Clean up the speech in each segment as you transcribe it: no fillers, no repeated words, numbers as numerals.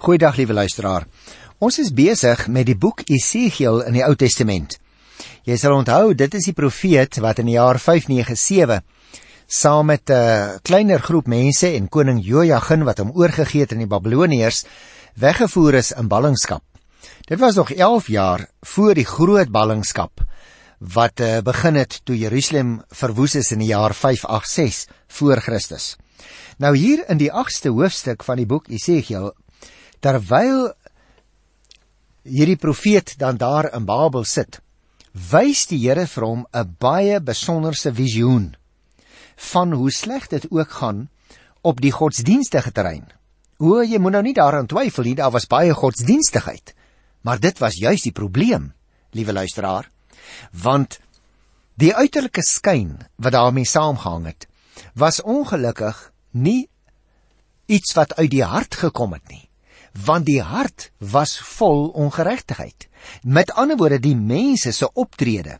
Goeiedag, liewe luisteraar. Ons is besig met die boek Esegiel in die Ou Testament. Jy sal onthou, dit is die profeet wat in die jaar 597 saam met 'n kleiner groep mense en koning Jojagin wat hom oorgegee het aan die Babiloniërs weggevoer is in ballingskap. Dit was nog 11 jaar voor die groot ballingskap wat begin het toe Jerusalem verwoes is in die jaar 586 voor Christus. Nou hier in die 8ste hoofstuk van die boek Esegiel, terwyl hierdie profeet dan daar in Babel sit, wys die Here vir hom 'n baie besonderse visioen van hoe sleg dit ook gaan op die godsdienstige terrein. Jy moet nou nie daaraan twyfel nie, daar was baie godsdienstigheid, maar dit was juis die probleem, liewe luisteraar, want die uiterlike skyn wat daarmee saamgehang het, was ongelukkig nie iets wat uit die hart gekom het nie, want die hart was vol ongeregtigheid. Met ander woorde, die mense se optrede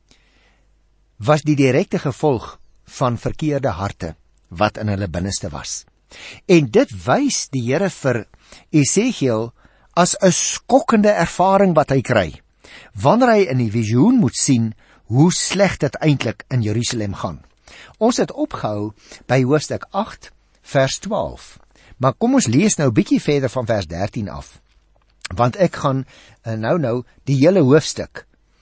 was die direkte gevolg van verkeerde harte wat in hulle binneste was. En dit wys die Here vir Esegiel as 'n skokkende ervaring wat hy kry, wanneer hy in die visioen moet sien hoe sleg dit eintlik in Jerusalem gaan. Ons het opgehou by hoofstuk 8 vers 12, maar kom ons lees nou 'n bietjie verder van vers 13 af, want ek gaan nou die hele hoofstuk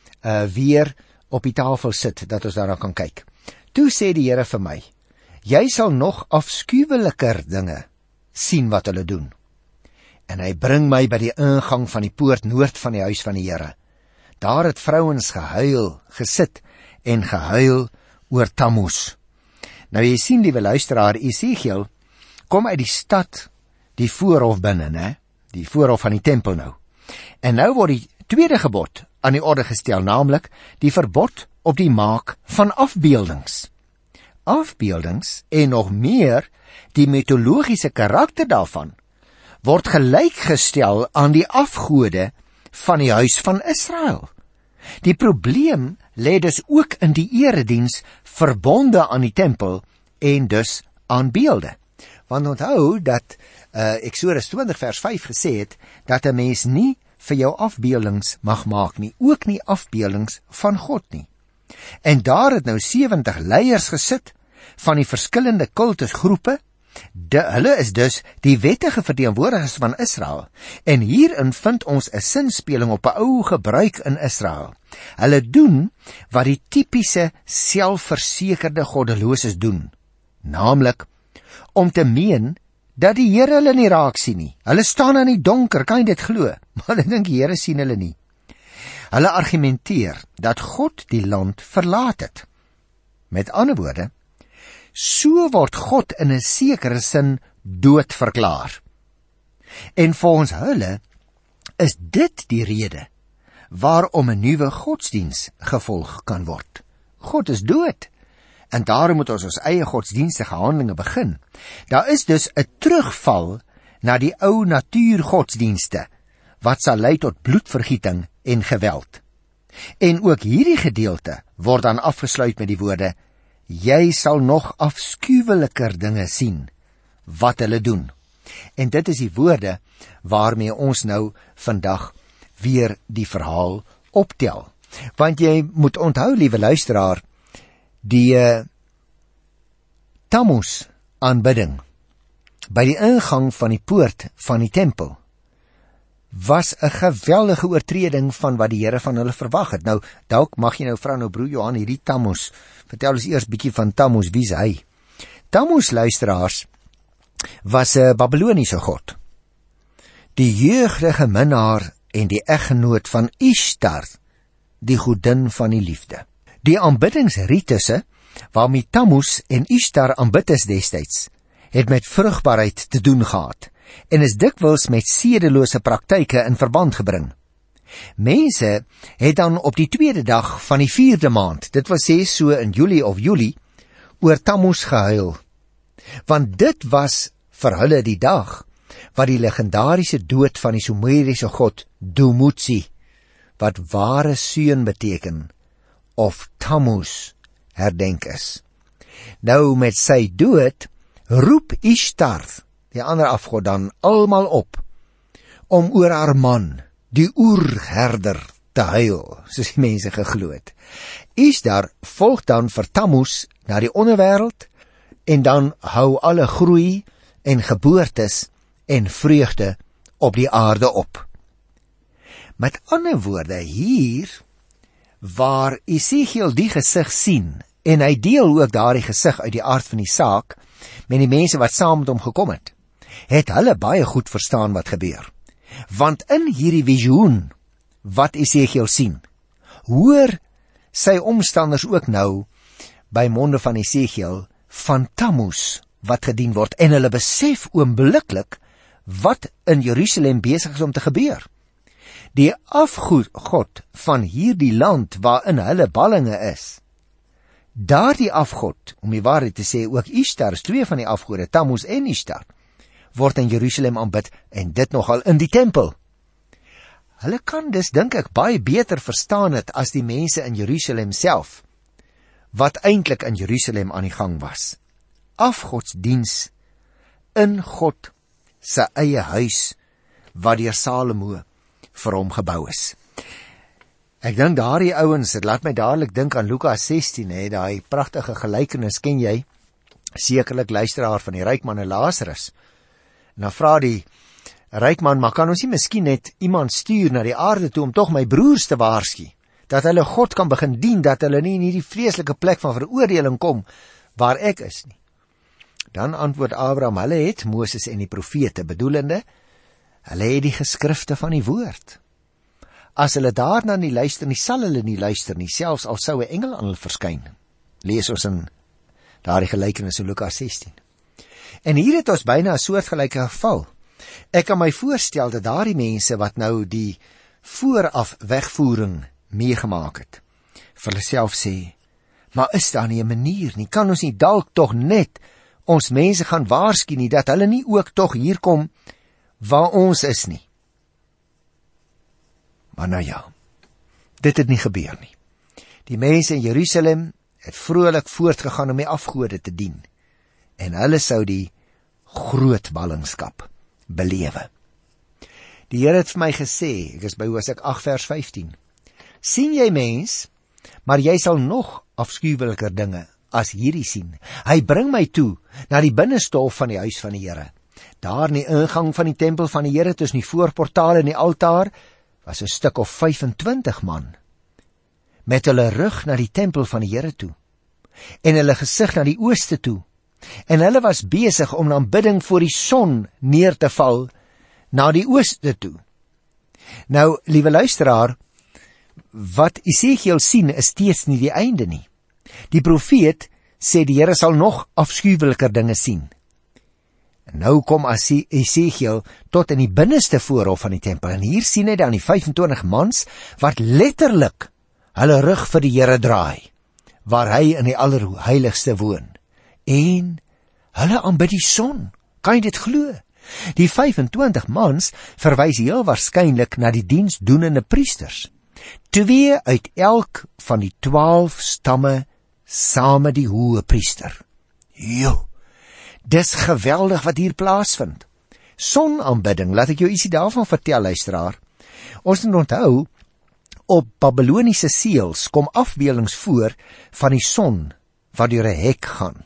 weer op die tafel sit, dat ons daarna kan kyk. Toe sê die Here vir my, jy sal nog afskuweliker dinge sien wat hulle doen. En hy bring my by die ingang van die poort noord van die huis van die Here. Daar het vrouens gesit en gehuil oor Tammuz. Nou jy sien, liewe luisteraar, Esegiel kom uit die stad, die voorhof binne, né? Die voorhof van die tempel nou. En nou word die tweede gebod aan die orde gestel, naamlik die verbod op die maak van afbeeldings. Afbeeldings en nog meer die mitologiese karakter daarvan word gelykgestel aan die afgode van die huis van Israel. Die probleem lê dus ook in die erediens verbonde aan die tempel en dus aan beelde. Want onthou dat Eksodus 20 vers 5 gesê het, dat 'n mens nie vir jou afbeeldings mag maak nie, ook nie afbeeldings van God nie. En daar het nou 70 leiers gesit van die verskillende kultusgroepe. Hulle is dus die wettige verteenwoordigers van Israel, en hierin vind ons 'n sinspeling op 'n ou gebruik in Israel. Hulle doen wat die tipiese selfversekerde goddeloses doen, naamlik om te meen dat die Here hulle nie raak sien nie. Hulle staan in die donker, kan jy dit glo? Maar ek dink die Here sien hulle nie. Hulle argumenteer dat God die land verlaat het. Met ander woorde, so word God in 'n sekere sin dood verklaar. En volgens hulle is dit die rede waarom 'n nuwe godsdiens gevolg kan word. God is dood, en daarom moet ons eie godsdienstige handelinge begin. Daar is dus 'n terugval na die ou natuurgodsdienste, wat sal lei tot bloedvergieting en geweld. En ook hierdie gedeelte word dan afgesluit met die woorde, jy sal nog afskuweliker dinge sien wat hulle doen. En dit is die woorde waarmee ons nou vandag weer die verhaal optel. Want jy moet onthou, liewe luisteraar, die Tammuz aanbidding by die ingang van die poort van die tempel was 'n geweldige oortreding van wat die Here van hulle verwag het. Nou, dalk mag jy nou vra, nou broer Johan, hierdie Tammuz, vertel ons eers bietjie van Tammuz, wie is hy? Tammuz, luisteraars, was 'n Babiloniese god, die jeugdige minnaar en die eggenoot van Ishtar, die godin van die liefde. Die aanbiddingsritusse waarmee Tammuz en Ishtar aanbid is destyds, het met vrugbaarheid te doen gehad en is dikwels met sedelose praktyke in verband gebring. Mense het dan op die tweede dag van die 4de maand, dit wil sê so in Julie, oor Tammuz gehuil, want dit was vir hulle die dag wat die legendariese dood van die Sumeriese god Dumuzi, wat ware seun beteken, of Tammuz herdenk is. Nou met sy dood roep Ishtar, die ander afgod, dan almal op om oor haar man, die oerherder, te huil, soos die mense geglo het. Ishtar volg dan vir Tammuz na die onderwêreld en dan hou alle groei en geboortes en vreugde op die aarde op. Met ander woorde, hier waar Esegiel die gesig sien, en hy deel ook daardie gesig uit die aard van die saak met die mense wat saam met hom gekom het, het hulle baie goed verstaan wat gebeur. Want in hierdie visioen wat Esegiel sien, hoor sy omstanders ook nou by monde van Esegiel van Tammuz wat gedien word, en hulle besef oombliklik wat in Jerusalem besig is om te gebeur. Die afgod van hierdie land waarin hulle ballinge is, daardie afgod, om die waarheid te sê, ook Ishtar is twee van die afgode, Tammuz en Ishtar, word in Jerusalem aanbid, en dit nogal in die tempel. Hulle kan dus, dink ek, baie beter verstaan het as die mense in Jerusalem self, wat eintlik in Jerusalem aan die gang was. Afgodsdiens in God se eie huis, wat deur Salomo vir hom gebou is. Ek dink daardie ouens, dit laat my dadelik dink aan Lukas 16, daai pragtige gelykenis, ken jy, sekerlik luisteraar van die ryk man en Lazarus. En dan vra die ryk man, maar kan ons nie miskien net iemand stuur na die aarde toe om tog my broers te waarsku, dat hulle God kan begin dien, dat hulle nie in hierdie vleeslike plek van veroordeling kom, waar ek is nie. Dan antwoord Abraham, hulle het Moses en die profete, bedoelende, hulle het die geskrifte van die woord. As hulle daarna nie luister nie, sal hulle nie luister nie, selfs al sou 'n engel aan hulle verskyn. Lees ons in daardie gelykenis in Lukas 16. En hier het ons byna 'n soortgelyke geval. Ek kan my voorstel dat daardie mense wat nou die vooraf wegvoering meegemaak het, vir hulle self sê, maar is daar nie 'n manier nie, kan ons nie dalk tog net ons mense gaan waarsku nie, dat hulle nie ook tog hier kom waar ons is nie. Maar nou ja, dit het nie gebeur nie. Die mense in Jerusalem het vrolik voortgegaan om die afgode te dien, en hulle sou die groot ballingskap belewe. Die Here het vir my gesê, ek is by Hosea 8 vers 15, sien jy mens, maar jy sal nog afskuweliker dinge as hierdie sien. Hy bring my toe na die binneste hof van die huis van die Here. Daar in die ingang van die tempel van die Here, tussen die voorportaal en die altaar, was 'n stuk of 25 man, met hulle rug na die tempel van die Here toe, en hulle gesig na die ooste toe, en hulle was besig om aanbidding voor die son neer te val, na die ooste toe. Nou, liewe luisteraar, wat Esegiel sien is steeds nie die einde nie. Die profeet sê die Here sal nog afskuweliker dinge sien. En nou kom Esegiel tot in die binneste voorhof van die tempel, en hier sien hy dan die 25 mans, wat letterlik hulle rug vir die Here draai, waar hy in die allerheiligste woon. En hulle aanbid die son, kan jy dit glo? Die 25 mans verwys heel waarskynlik na die diensdoenende priesters, 2 uit elk van die 12 stamme saam met die hoëpriester. Jo, dis geweldig wat hier plaasvind. Sonaanbidding, laat ek jou ietsie daarvan vertel, luisteraar. Ons moet onthou, op Babyloniese seels kom afbeeldings voor van die son wat deur 'n hek gaan.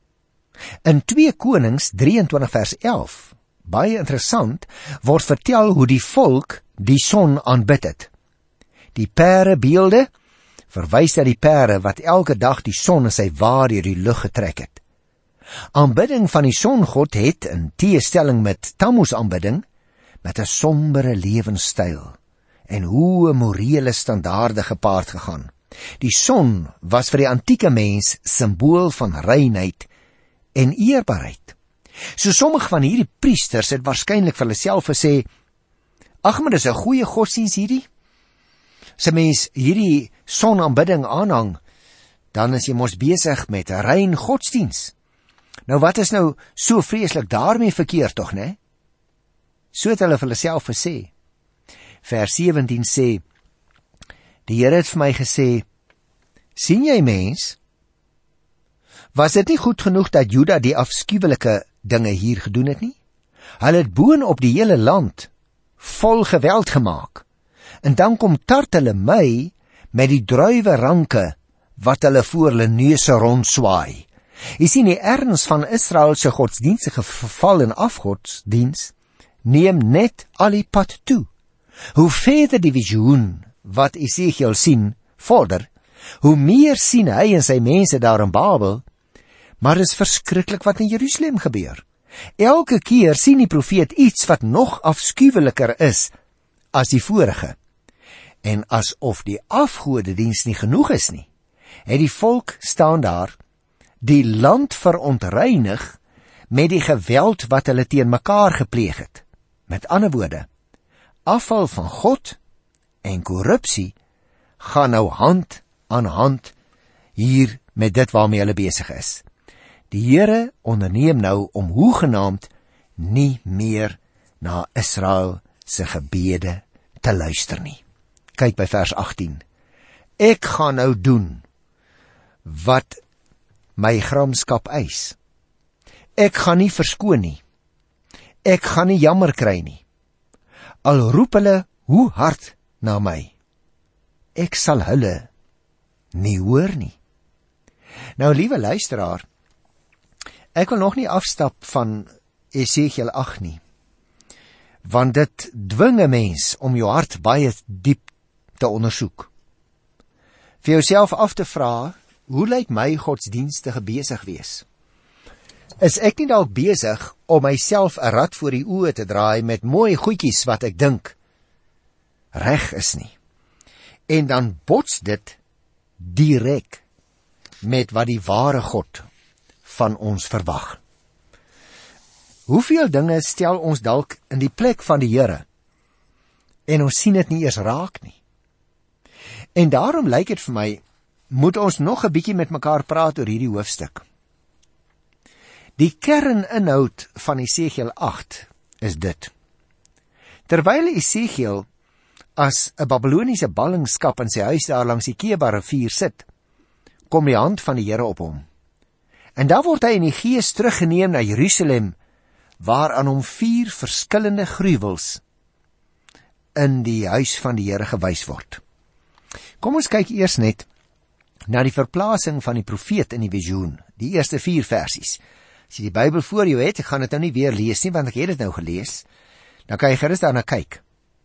In 2 Konings 23 vers 11, baie interessant, word vertel hoe die volk die son aanbid het. Die perebeelde verwys na die pere wat elke dag die son in sy waar deur die lug getrek het. Aanbidding van die songod het, in teestelling met Tammuz aanbidding, met 'n sombere lewenstyl en hoë morele standaarde gepaard gegaan. Die son was vir die antieke mens simbool van reinheid en eerbaarheid. So sommige van hierdie priesters het waarskynlik vir hulle self gesê, ag, maar dis 'n goeie godsdiens hierdie. As 'n mens hierdie sonaanbidding aanhang, dan is jy mos besig met 'n rein godsdiens. Nou wat is nou so vreeslik daarmee verkeerd tog, né? So het hulle vir hulle self gesê. Vers 17 sê, die Here het vir my gesê, sien jy mens, was dit nie goed genoeg dat Juda die afskuwelike dinge hier gedoen het nie? Hulle het boon op die hele land vol geweld gemaak. En dan kom tart hulle my met die druiwe ranke wat hulle voor hulle neuse rondswaai. Jy sien, die erns van Israel se godsdienstige verval en afgodsdiens neem net al die pad toe. Hoe verder die visioen wat Esegiel sien vorder, hoe meer sien hy en sy mense daar in Babel, maar dit is verskriklik wat in Jerusalem gebeur. Elke keer sien die profeet iets wat nog afskuweliker is as die vorige. En asof die afgodediens nie genoeg is nie, het die volk staan daar, die land verontreinig met die geweld wat hulle teen mekaar gepleeg het. Met ander woorde, afval van God en korrupsie gaan nou hand aan hand hier met dit waarmee hulle besig is. Die Here onderneem nou om hoegenaamd nie meer na Israel se gebede te luister nie. Kyk by vers 18. Ek gaan nou doen wat my gramskap eis. Ek gaan nie verskoon nie. Ek gaan nie jammer kry nie. Al roep hulle hoe hard na my, ek sal hulle nie hoor nie. Nou, liewe luisteraar, ek wil nog nie afstap van Esegiel 8 nie, want dit dwing 'n mens om jou hart baie diep te ondersoek. Vir jouself af te vra, hoe lyk my godsdienstige besig wees? Is ek nie dalk besig om myself 'n rad voor die oë te draai met mooi goedjies wat ek dink reg is nie? En dan bots dit direk met wat die ware God van ons verwag. Hoeveel dinge stel ons dalk in die plek van die Here en ons sien dit nie eers raak nie. En daarom lyk dit vir my, moet ons nog 'n bietjie met mekaar praat oor hierdie hoofstuk. Die kerninhoud van Esegiel 8 is dit. Terwyl Esegiel as 'n Babyloniese ballingskap in sy huis daar langs die Keba rivier sit, kom die hand van die Here op hom. En daar word hy in die gees teruggeneem na Jerusalem, waar aan hom 4 verskillende gruwels in die huis van die Here gewys word. Kom ons kyk eers net na die verplasing van die profeet in die visioen, die eerste 4 versies. As jy die Bybel voor jou het, ek gaan dit nou nie weer lees nie, want ek het dit nou gelees, dan kan jy gerus daarna kyk.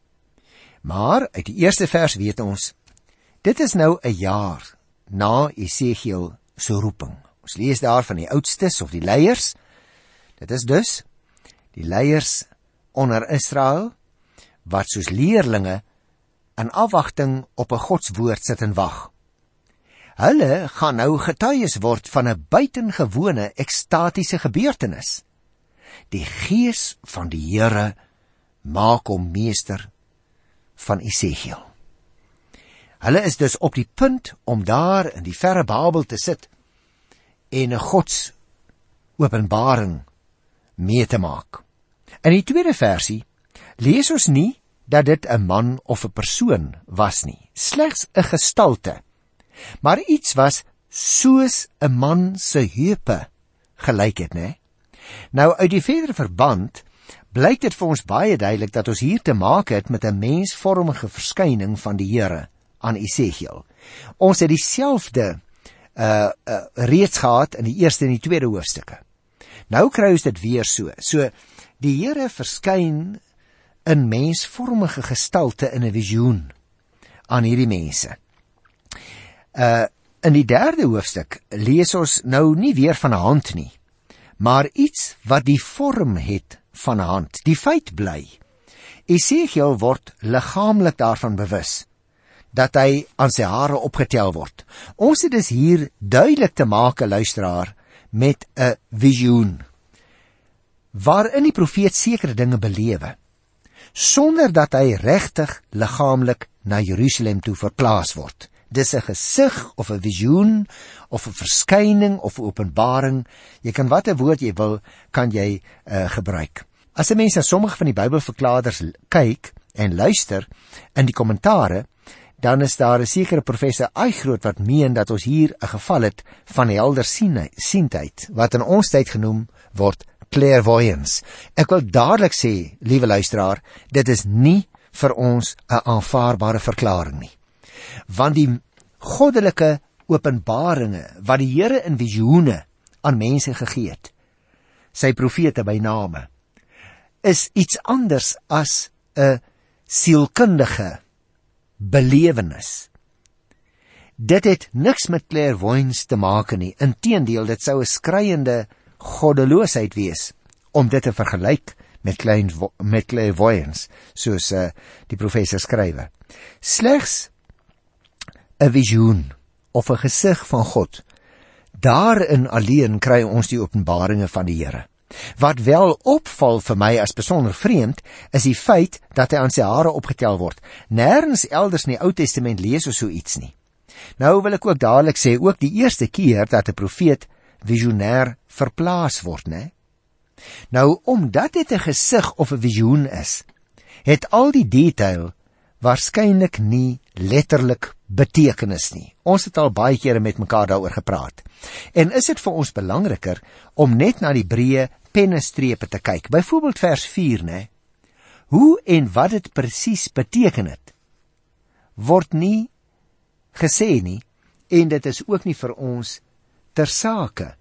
Maar uit die eerste vers weet ons, dit is nou 'n jaar na Esegiel se roeping. Ons lees daar van die oudstes of die leiers. Dit is dus die leiers onder Israel, wat soos leerlinge in afwagting op 'n godswoord sit en wag. Hulle gaan nou getuies word van 'n buitengewone ekstatiese gebeurtenis. Die gees van die Here maak hom meester van Esegiel. Hulle is dus op die punt om daar in die verre Babel te sit en 'n Gods openbaring mee te maak. In die tweede versie lees ons nie dat dit 'n man of 'n persoon was nie, slegs 'n gestalte, maar iets was soos 'n man se heupe gelyk het, né? Nou uit die verdere verband blyk dit vir ons baie duidelik dat ons hier te maak het met 'n mensvormige verskyning van die Here aan Esegiel. Ons het dieselfde reeds gehad in die eerste en die tweede hoofstukke. Nou kry ons dit weer so. So die Here verskyn in mensvormige gestalte in 'n visioen aan hierdie mense. In die derde hoofstuk lees ons nou nie weer van 'n hand nie, maar iets wat die vorm het van 'n hand. Die feit bly, Esegiel word liggaamlik daarvan bewus dat hy aan sy hare opgetel word. Ons het dus hier duidelik te maak, luisteraar, met 'n visioen waarin die profeet sekere dinge belewe, sonder dat hy regtig liggaamlik na Jerusalem toe verplaas word. Dis 'n gesig of 'n visioen of 'n verskyning of 'n openbaring. Jy kan watter woord jy wil, kan jy gebruik. As 'n mens na sommige van die Bybelverklaarders kyk en luister in die kommentare, dan is daar 'n sekere professor Eichrodt wat meen dat ons hier 'n geval het van helder siendheid, wat in ons tyd genoem word clairvoyance. Ek wil dadelik sê, liewe luisteraar, dit is nie vir ons 'n aanvaarbare verklaring nie. Want die goddelike openbaringe wat die Here in visioene aan mense gegee het, sy profete by name, is iets anders as 'n sielkundige belewenis. Dit het niks met clairvoyance te maak nie. Inteendeel, dit sou 'n skreiende goddeloosheid wees om dit te vergelyk met clairvoyance, soos die professor skrywe. Slegs 'n visioen of 'n gesig van God, daarin alleen kry ons die openbaringe van die Here. Wat wel opval vir my as besonder vreemd, is die feit dat hy aan sy hare opgetel word. Nêrens elders in die Ou Testament lees ons so iets nie. Nou wil ek ook dadelik sê, ook die eerste keer dat 'n profeet visionêr verplaas word, né? Nou, omdat dit 'n gesig of 'n visioen is, het al die detail waarskynlik nie letterlik betekenis nie. Ons het al baie kere met mekaar daaroor gepraat. En is dit vir ons belangriker om net na die breë pennestrepe te kyk? Byvoorbeeld vers 4, né? Hoe en wat dit presies beteken het, word nie gesê nie, en dit is ook nie vir ons ter sake.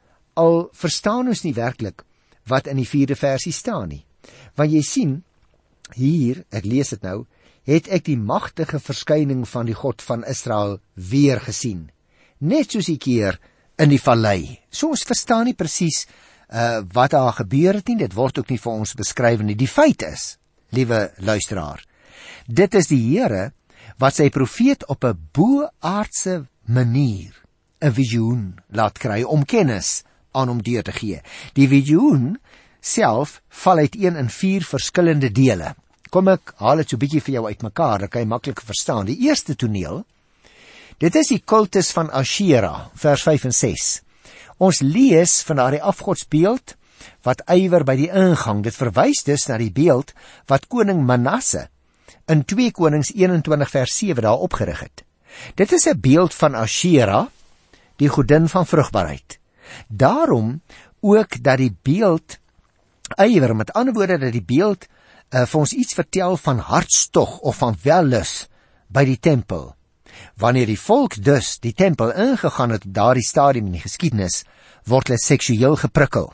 Al verstaan ons nie werklik wat in die 4de versie staan nie. Want jy sien, hier, ek lees dit nou, het ek die magtige verskyning van die God van Israel weer gesien. Net soos die keer in die vallei. So ons verstaan nie presies wat daar gebeur het nie, dit word ook nie vir ons beskryf nie. Die feit is, liewe luisteraar, dit is die Here wat sy profeet op 'n bo-aardse manier 'n visioen laat kry om kennis aan hom deur te gee. Die visioen self val uiteen in 4 verskillende dele. Kom ek haal dit so 'n bietjie vir jou uitmekaar, dan kan jy maklik verstaan. Die eerste toneel, dit is die kultus van Ashera, vers 5 en 6. Ons lees van daardie afgodsbeeld wat ywer by die ingang. Dit verwys dus na die beeld wat koning Manasse in 2 Konings 21 vers 7 daar opgerig het. Dit is 'n beeld van Ashera, die godin van vrugbaarheid. Daarom ook dat die beeld ywer, met ander woorde dat die beeld vir ons iets vertel van hartstog of van wellus by die tempel. Wanneer die volk dus die tempel ingegaan het op daardie stadium in die geskiedenis, word hulle seksueel geprikkel.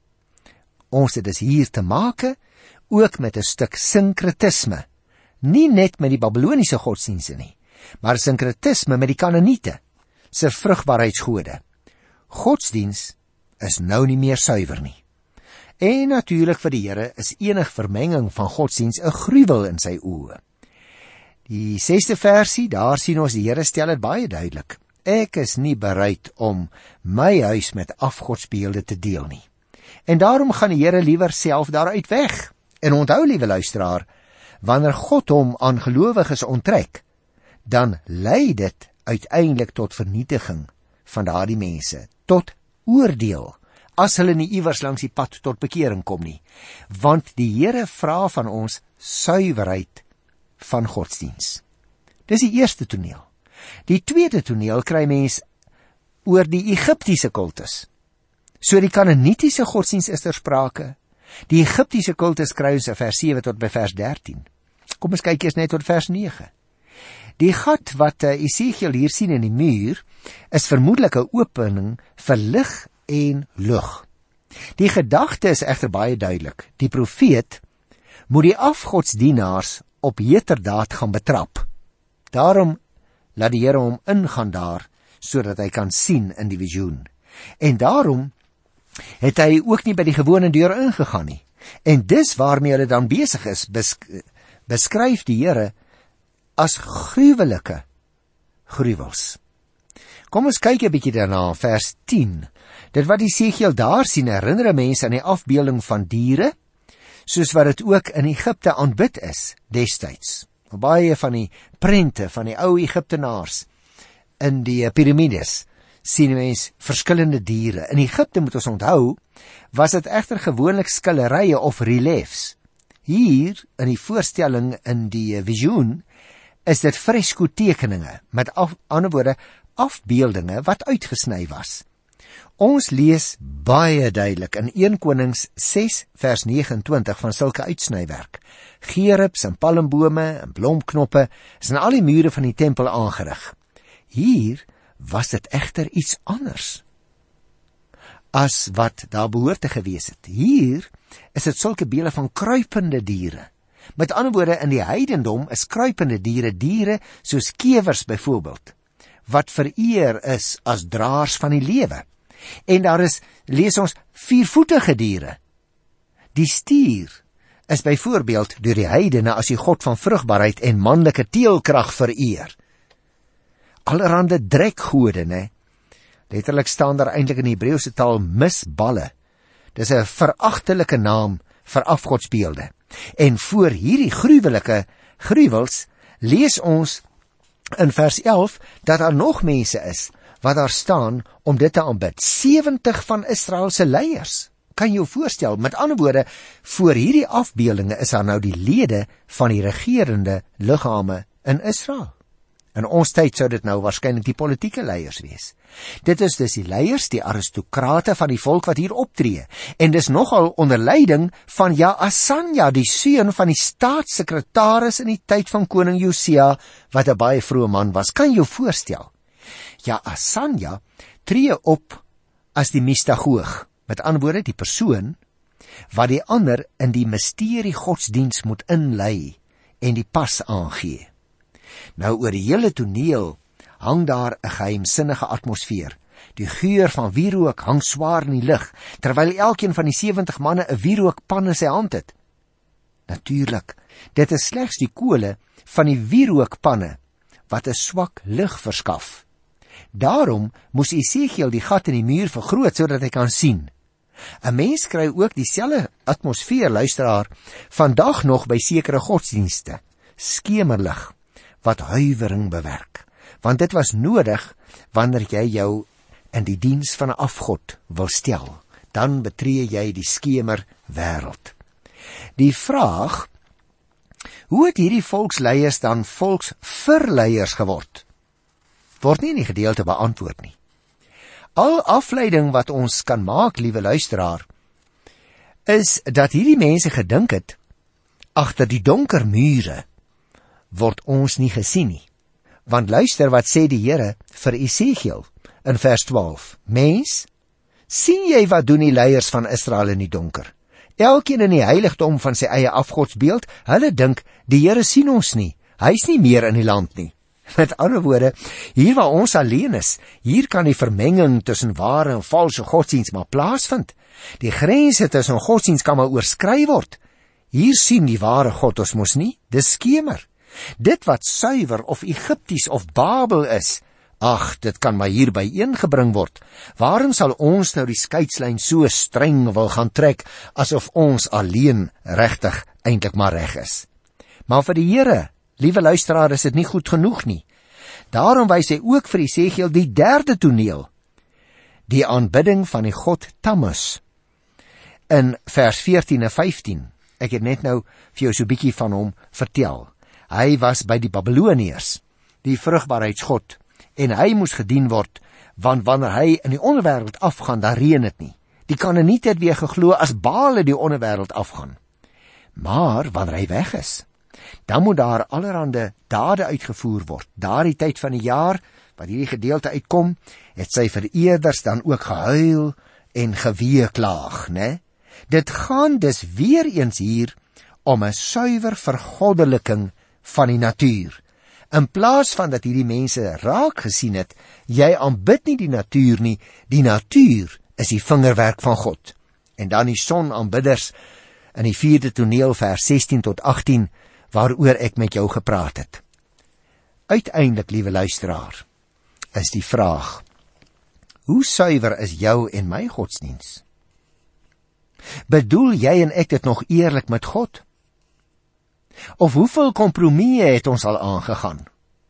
Ons het dus hier te make ook met 'n stuk sinkretisme. Nie net met die Babyloniese godsdienste nie, maar sinkretisme met die Kanaaniete se vrugbaarheidsgode. Godsdiens is nou nie meer suiwer nie. En natuurlik vir die Here is enige vermenging van godsdiens 'n gruwel in sy oë. Die 6de versie, daar sien ons die Here stel dit baie duidelik. Ek is nie bereid om my huis met afgodsbeelde te deel nie. En daarom gaan die Here liewer self daaruit weg. En onthou, liewe luisteraar, wanneer God hom aan gelowiges onttrek, dan lei dit uiteindelik tot vernietiging van daardie mense, tot oordeel, as hulle nie iewers langs die pad tot bekering kom nie. Want die Here vra van ons suiwerheid van godsdiens. Dis die eerste toneel. Die tweede toneel kry mens oor die Egiptiese kultus. So die Kanaanitiese godsdiens is ter sprake. Die Egiptiese kultus kry ons in vers 7 tot by vers 13. Kom ons kyk eers net tot vers 9. Die gat wat Esegiel hier sien in die muur, is vermoedelik 'n opening vir lig en lug. Die gedagte is egter baie duidelik. Die profeet moet die afgodsdienaars op heterdaad gaan betrap. Daarom laat die Here hom ingaan daar, sodat hy kan sien in die visioen. En daarom het hy ook nie by die gewone deur ingegaan nie. En dis waarmee hulle dan besig is, beskryf die Here as gruwelike gruwels. Kom ons kyk 'n bietjie daarna, vers 10. Dit wat Esegiel daar sien, herinner mense aan die afbeelding van diere, soos wat dit ook in Egipte aanbid is, destyds. Baie van die prente van die ou Egiptenaars in die piramides sien mens verskillende diere. In Egipte, moet ons onthou, was dit egter gewoonlik skilderye of reliefs. Hier, in die voorstelling in die visioen, is dit fresko tekeninge, met ander woorde, afbeeldinge wat uitgesny was. Ons lees baie duidelik in 1 Konings 6 vers 29 van sulke uitsnywerk. Gerubs en palmbome en blomknoppe is aan al die mure van die tempel aangerig. Hier was dit egter iets anders as wat daar behoort te gewees het. Hier is dit sulke beelde van kruipende diere. Met ander woorde, in die heidendom is kruipende diere soos kewers byvoorbeeld, wat vereer is as draers van die lewe. En daar is, lees ons, viervoetige diere. Die stier is byvoorbeeld deur die heidene as die god van vrugbaarheid en manlike teelkrag vereer. Allerhande drekgode, né? Letterlik staan daar eintlik in die Hebreëse taal misballe. Dis 'n veragtelike naam vir afgodsbeelde. En voor hierdie gruwels lees ons in vers 11 dat daar nog mense is wat daar staan om dit te aanbid. 70 van Israel se leiers. Kan jy jou voorstel? Met ander woorde, voor hierdie afbeeldinge is daar nou die lede van die regerende liggame in Israel. In ons tyd sou dit nou waarskynlik die politieke leiers wees. Dit is dus die leiers, die aristokrate van die volk wat hier optree. En dis nogal onder leiding van Jaasanja, die seun van die staatssekretaris in die tyd van koning Josia, wat 'n baie vroeë man was. Kan jy jou voorstel? Jaasanja tree op as die mistagoog. Met ander woorde, die persoon wat die ander in die misterie godsdiens moet inlei en die pas aangee. Nou oor die hele toneel hang daar 'n geheimsinnige atmosfeer. Die geur van wierook hang swaar in die lug, terwyl elkeen van die 70 manne 'n wierookpan in sy hand het. Natuurlik, dit is slegs die kole van die wierookpanne wat 'n swak lig verskaf. Daarom moes Esegiel die gat in die muur vergroot sodat hy kan sien. 'n Mens kry ook dieselfde atmosfeer, luisteraar, vandag nog by sekere godsdienste. Skemerlig wat huiwering bewerk, want dit was nodig wanneer jy jou in die diens van 'n afgod wil stel. Dan betree jy die skemer wêreld. Die vraag, hoe het hierdie volksleiers dan volksverleiers geword, word nie in die gedeelte beantwoord nie. Al afleiding wat ons kan maak, liewe luisteraar, is dat hierdie mense gedink het, agter die donker mure word ons nie gesien nie. Want luister wat sê die Here vir Esegiel in vers 12. Mens, sien jy wat doen die leiers van Israel in die donker? Elkeen in die heiligdom van sy eie afgodsbeeld, hulle dink, die Here sien ons nie, hy is nie meer in die land nie. Met ander woorde, hier waar ons alleen is, hier kan die vermenging tussen ware en valse godsdiens maar plaasvind. Die grense tussen godsdiens kan maar oorskry word. Hier sien die ware God ons mos nie, dis skemer. Dit wat suiwer of Egipties of Babel is, ag, dit kan maar hier byeengebring word. Waarom sal ons nou die skeidslyn so streng wil gaan trek, asof ons alleen regtig eintlik maar reg is? Maar vir die Here, liewe luisteraar, is dit nie goed genoeg nie. Daarom wys hy ook vir Esegiel die derde toneel, die aanbidding van die god Tammuz, in vers 14 en 15. Ek het net nou vir jou so 'n bietjie van hom vertel. Hy was by die Babiloniërs, die vrugbaarheidsgod, en hy moes gedien word, want wanneer hy in die onderwêreld afgaan, dan reën dit nie. Die Kanaaniete het weer geglo as Baal die onderwêreld afgaan. Maar wanneer hy weg is, dan moet daar allerhande dade uitgevoer word. Daardie tyd van die jaar, wat hierdie gedeelte uitkom, het sy vereerders dan ook gehuil en geweeklaag, né? Dit gaan dus weer eens hier om 'n suiwer vergoddeliking van die natuur. In plaas van dat hierdie mense raak gesien het, jy aanbid nie die natuur nie, die natuur is die vingerwerk van God. En dan die sonaanbidders in die 4de toneel vers 16 tot 18, waaroor ek met jou gepraat het. Uiteindelik, liewe luisteraar, is die vraag, hoe suiwer is jou en my godsdiens? Bedoel jy en ek dit nog eerlik met God? Of hoeveel kompromieë het ons al aangegaan?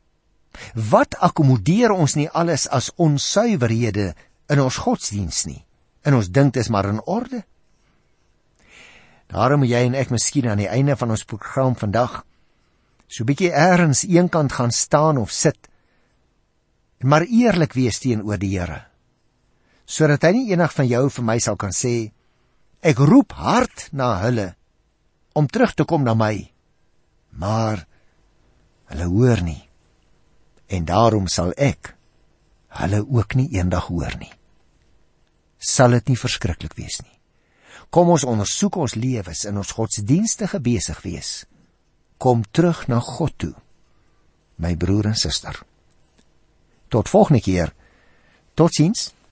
Wat akkommodeer ons nie alles as onsuiverhede in ons godsdiens nie? En ons dink dit is maar in orde? Daarom moet jy en ek miskien aan die einde van ons program vandag so 'n bietjie eers eenkant gaan staan of sit, maar eerlik wees teenoor die Here. sodat hy nie eendag van jou vir my sal kan sê, ek roep hard na hulle, om terug te kom na my, maar hulle hoor nie, en daarom sal ek hulle ook nie eendag hoor nie. Sal dit nie verskriklik wees nie? Kom ons ondersoek ons lewens in ons godsdienstige besig wees. Kom terug na God toe, my broer en suster. Tot volgende keer. Totsiens.